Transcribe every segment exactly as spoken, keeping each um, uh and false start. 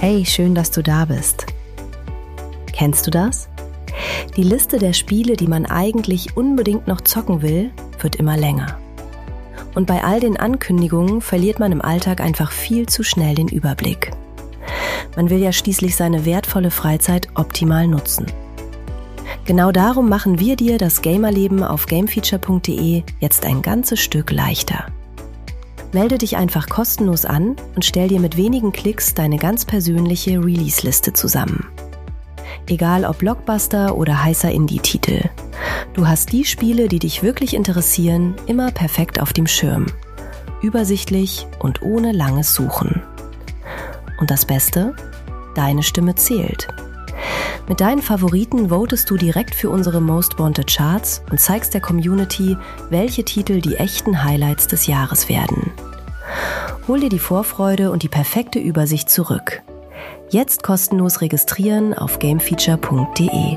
Hey, schön, dass du da bist. Kennst du das? Die Liste der Spiele, die man eigentlich unbedingt noch zocken will, wird immer länger. Und bei all den Ankündigungen verliert man im Alltag einfach viel zu schnell den Überblick. Man will ja schließlich seine wertvolle Freizeit optimal nutzen. Genau darum machen wir dir das Gamerleben auf gamefeature punkt de jetzt ein ganzes Stück leichter. Melde dich einfach kostenlos an und stell dir mit wenigen Klicks deine ganz persönliche Release-Liste zusammen. Egal ob Blockbuster oder heißer Indie-Titel. Du hast die Spiele, die dich wirklich interessieren, immer perfekt auf dem Schirm. Übersichtlich und ohne langes Suchen. Und das Beste? Deine Stimme zählt. Mit deinen Favoriten votest du direkt für unsere Most Wanted Charts und zeigst der Community, welche Titel die echten Highlights des Jahres werden. Hol dir die Vorfreude und die perfekte Übersicht zurück. Jetzt kostenlos registrieren auf gamefeature punkt de.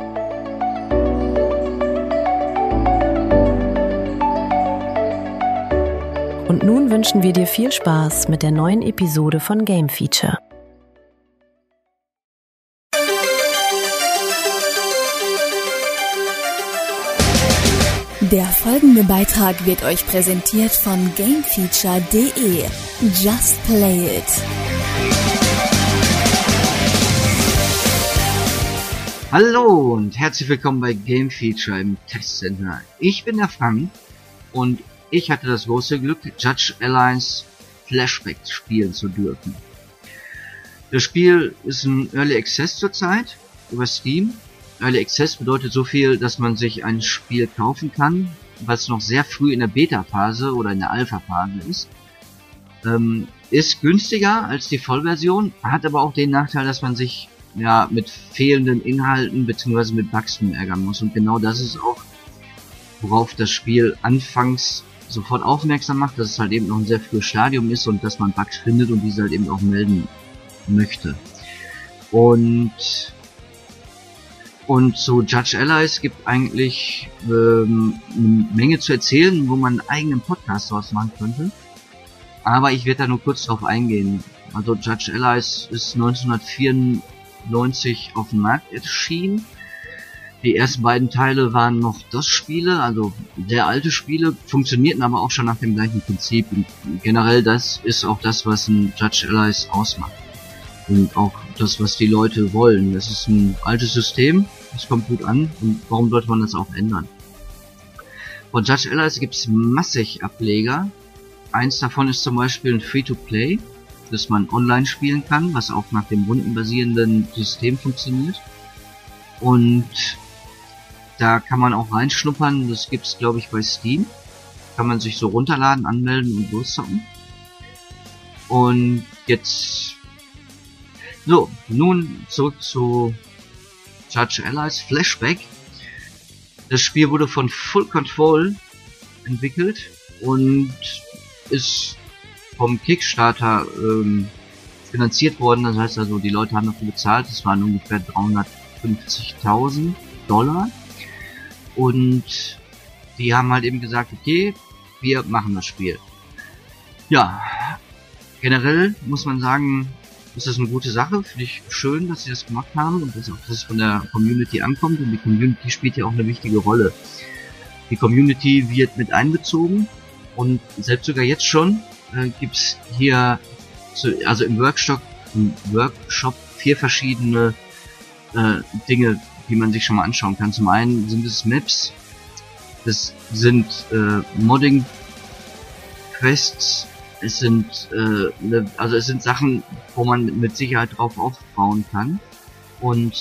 Und nun wünschen wir dir viel Spaß mit der neuen Episode von Game Feature. Der folgende Beitrag wird euch präsentiert von gamefeature punkt de. Just play it! Hallo und herzlich willkommen bei Game Feature im Testcenter. Ich bin der Frank und ich hatte das große Glück, Judge Alliance Flashback spielen zu dürfen. Das Spiel ist ein Early Access zurzeit über Steam. Early Access bedeutet so viel, dass man sich ein Spiel kaufen kann, was noch sehr früh in der Beta-Phase oder in der Alpha-Phase ist. Ähm, ist günstiger als die Vollversion, hat aber auch den Nachteil, dass man sich ja mit fehlenden Inhalten bzw. mit Bugs ärgern muss. Und genau das ist auch, worauf das Spiel anfangs sofort aufmerksam macht, dass es halt eben noch ein sehr frühes Stadium ist und dass man Bugs findet und diese halt eben auch melden möchte. Und Und zu Judge Allies gibt eigentlich ähm, eine Menge zu erzählen, wo man einen eigenen Podcast draus machen könnte. Aber ich werde da nur kurz drauf eingehen. Also Judge Allies ist neunzehnhundertvierundneunzig auf dem Markt erschienen. Die ersten beiden Teile waren noch DOS-Spiele, also sehr alte Spiele, funktionierten aber auch schon nach dem gleichen Prinzip. Und generell das ist auch das, was ein Judge Allies ausmacht. Und auch das, was die Leute wollen. Das ist ein altes System, das kommt gut an und warum sollte man das auch ändern? Von Judge Allies gibt es massig Ableger. Eins davon ist zum Beispiel ein Free-to-Play, das man online spielen kann, was auch nach dem rundenbasierenden System funktioniert. Und da kann man auch reinschnuppern, das gibt es glaube ich bei Steam. Kann man sich so runterladen, anmelden und loszocken. Und jetzt So, nun zurück zu Judge Allies Flashback. Das Spiel wurde von Full Control entwickelt und ist vom Kickstarter ähm, finanziert worden. Das heißt also, die Leute haben dafür bezahlt. Das waren ungefähr dreihundertfünfzigtausend Dollar. Und die haben halt eben gesagt, okay, wir machen das Spiel. Ja, generell muss man sagen, ist das eine gute Sache, finde ich schön, dass sie das gemacht haben und dass auch das von der Community ankommt und die Community spielt ja auch eine wichtige Rolle. Die Community wird mit einbezogen und selbst sogar jetzt schon äh, gibt's hier, zu, also im Workshop, im Workshop vier verschiedene äh, Dinge, die man sich schon mal anschauen kann. Zum einen sind es Maps, das sind äh, Modding Quests, es sind äh, ne, also es sind Sachen, wo man mit Sicherheit drauf aufbauen kann und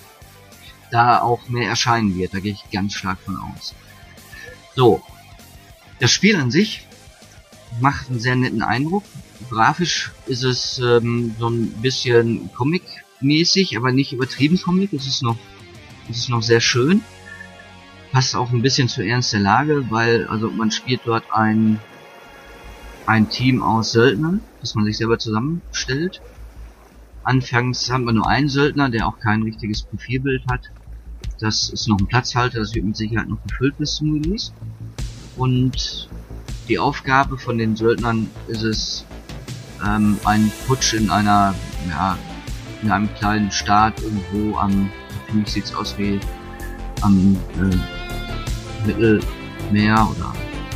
da auch mehr erscheinen wird, da gehe ich ganz stark von aus. So, das Spiel an sich macht einen sehr netten Eindruck. Grafisch ist es ähm, so ein bisschen Comic-mäßig, aber nicht übertrieben Comic, es ist noch, es ist noch sehr schön. Passt auch ein bisschen zur Ernst der Lage, weil also man spielt dort ein ein Team aus Söldnern, das man sich selber zusammenstellt. Anfangs haben wir nur einen Söldner, der auch kein richtiges Profilbild hat. Das ist noch ein Platzhalter, das wird mit Sicherheit noch gefüllt bis zum Release. Und die Aufgabe von den Söldnern ist es, ähm, einen Putsch in einer ja, in einem kleinen Staat irgendwo am, für mich sieht's aus wie am äh, Mittelmeer oder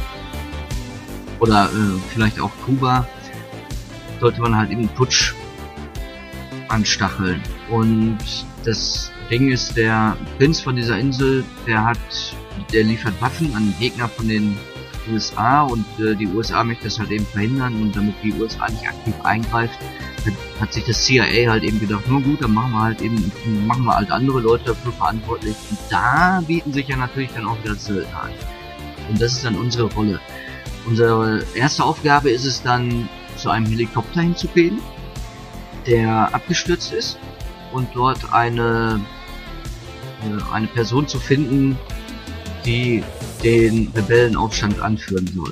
oder äh, vielleicht auch Kuba, sollte man halt eben Putsch anstacheln. Und das Ding ist, der Prinz von dieser Insel, der hat, der liefert Waffen an Gegner von den U S A und äh, die U S A möchte das halt eben verhindern, und damit die U S A nicht aktiv eingreift, hat, hat sich das C I A halt eben gedacht, nur gut, dann machen wir halt eben, machen wir halt andere Leute dafür verantwortlich, und da bieten sich ja natürlich dann auch wieder Söldner an. Und das ist dann unsere Rolle. Unsere erste Aufgabe ist es dann, zu einem Helikopter hinzugehen, der abgestürzt ist, und dort eine eine Person zu finden, die den Rebellenaufstand anführen soll.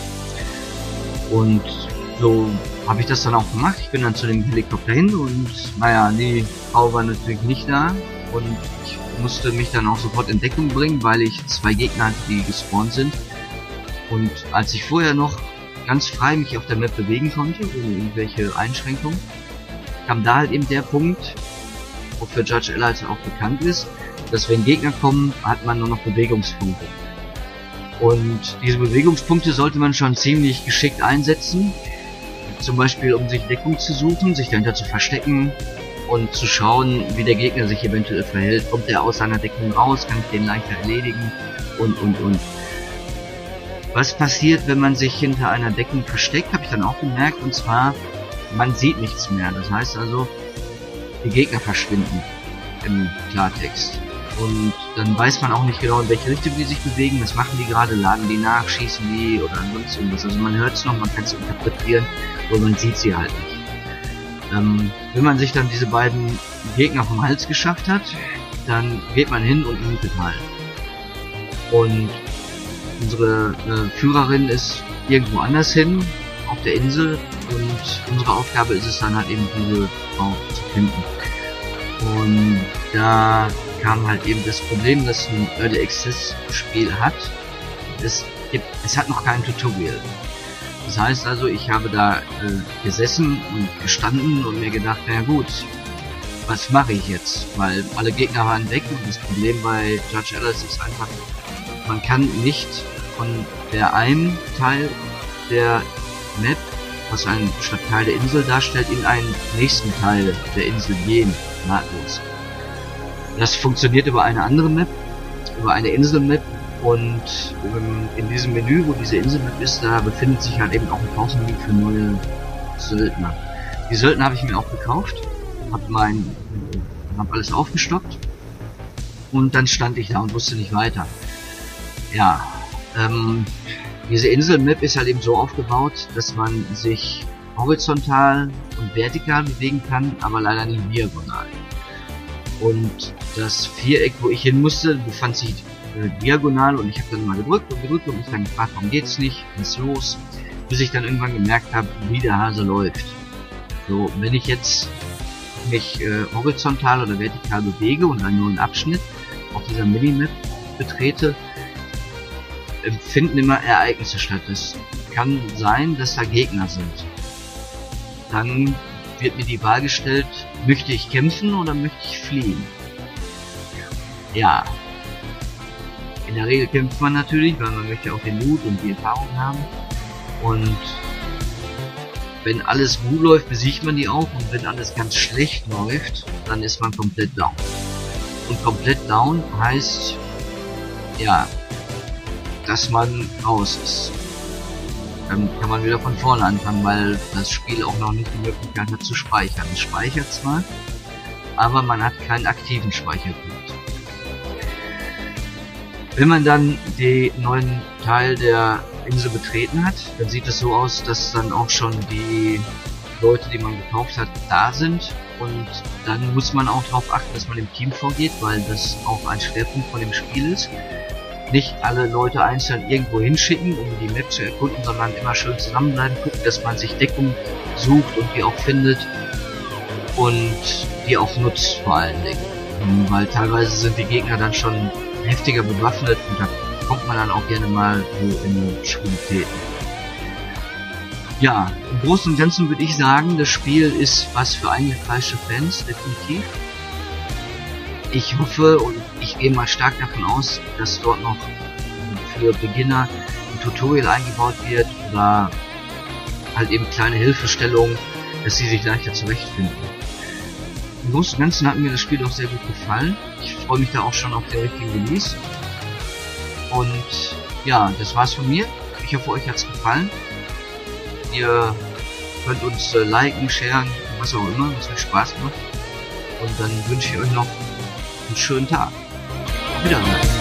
Und so habe ich das dann auch gemacht. Ich bin dann zu dem Helikopter hin und naja, die Frau war natürlich nicht da, und ich musste mich dann auch sofort in Deckung bringen, weil ich zwei Gegner hatte, die gespawnt sind. Und als ich vorher noch ganz frei mich auf der Map bewegen konnte, ohne irgendwelche Einschränkungen, kam da halt eben der Punkt, wofür Judge Allied auch bekannt ist, dass wenn Gegner kommen, hat man nur noch Bewegungspunkte. Und diese Bewegungspunkte sollte man schon ziemlich geschickt einsetzen, zum Beispiel um sich Deckung zu suchen, sich dahinter zu verstecken und zu schauen, wie der Gegner sich eventuell verhält. Kommt er aus seiner Deckung raus, kann ich den leichter erledigen und und und. Was passiert, wenn man sich hinter einer Deckung versteckt, habe ich dann auch gemerkt, und zwar, man sieht nichts mehr. Das heißt also, die Gegner verschwinden im Klartext. Und dann weiß man auch nicht genau, in welche Richtung die sich bewegen. Was machen die gerade? Laden die nach? Schießen die? Oder sonst irgendwas. Also man hört es noch, man kann es interpretieren, aber man sieht sie halt nicht. Ähm, wenn man sich dann diese beiden Gegner vom Hals geschafft hat, dann geht man hin und mutet halt. Und unsere äh, Führerin ist irgendwo anders hin, auf der Insel, und unsere Aufgabe ist es dann halt eben, diese Frau zu finden. Und da kam halt eben das Problem, dass ein Early Access Spiel hat. Es gibt, es hat noch kein Tutorial. Das heißt also, ich habe da äh, gesessen und gestanden und mir gedacht, na gut, was mache ich jetzt? Weil alle Gegner waren weg, und das Problem bei Judge Allied ist einfach, man kann nicht von der einen Teil der Map, was einen Stadtteil der Insel darstellt, in einen nächsten Teil der Insel gehen, nahtlos. Das funktioniert über eine andere Map, über eine Inselmap, und in diesem Menü, wo diese Inselmap ist, da befindet sich halt eben auch ein Pausenmenü für neue Söldner. Die Söldner habe ich mir auch gekauft, hab mein, hab alles aufgestockt, und dann stand ich da und wusste nicht weiter. Ja, ähm, diese Inselmap ist halt eben so aufgebaut, dass man sich horizontal und vertikal bewegen kann, aber leider nicht diagonal. Und das Viereck, wo ich hin musste, befand sich äh, diagonal, und ich habe dann mal gedrückt und gedrückt und mich dann gefragt, warum geht's nicht, was ist los, bis ich dann irgendwann gemerkt habe, wie der Hase läuft. So, wenn ich jetzt mich äh, horizontal oder vertikal bewege und dann nur einen Abschnitt auf dieser Minimap betrete, finden immer Ereignisse statt. Es kann sein, dass da Gegner sind. Dann wird mir die Wahl gestellt, möchte ich kämpfen oder möchte ich fliehen? Ja. In der Regel kämpft man natürlich, weil man möchte auch den Loot und die Erfahrung haben. Und wenn alles gut läuft, besiegt man die auch. Und wenn alles ganz schlecht läuft, dann ist man komplett down. Und komplett down heißt, ja, dass man raus ist. Dann kann man wieder von vorne anfangen, weil das Spiel auch noch nicht die Möglichkeit hat zu speichern. Es speichert zwar, aber man hat keinen aktiven Speicherpunkt. Wenn man dann den neuen Teil der Insel betreten hat, dann sieht es so aus, dass dann auch schon die Leute, die man gekauft hat, da sind. Und dann muss man auch darauf achten, dass man im Team vorgeht, weil das auch ein Schwerpunkt von dem Spiel ist. Nicht alle Leute einzeln irgendwo hinschicken, um die Map zu erkunden, sondern immer schön zusammenbleiben, gucken, dass man sich Deckung sucht und die auch findet und die auch nutzt vor allen Dingen. Weil teilweise sind die Gegner dann schon heftiger bewaffnet und da kommt man dann auch gerne mal so in Schwierigkeiten. Ja, im Großen und Ganzen würde ich sagen, das Spiel ist was für eingefleischte Fans, definitiv. Ich hoffe und ich gehe mal stark davon aus, dass dort noch für Beginner ein Tutorial eingebaut wird oder halt eben kleine Hilfestellungen, dass sie sich leichter zurechtfinden. Im Großen und Ganzen hat mir das Spiel auch sehr gut gefallen. Ich freue mich da auch schon auf den richtigen Release. Und ja, das war's von mir. Ich hoffe, euch hat's gefallen. Ihr könnt uns äh, liken, sharen, was auch immer, was euch Spaß macht. Und dann wünsche ich euch noch einen schönen Tag. Auf Wiedersehen.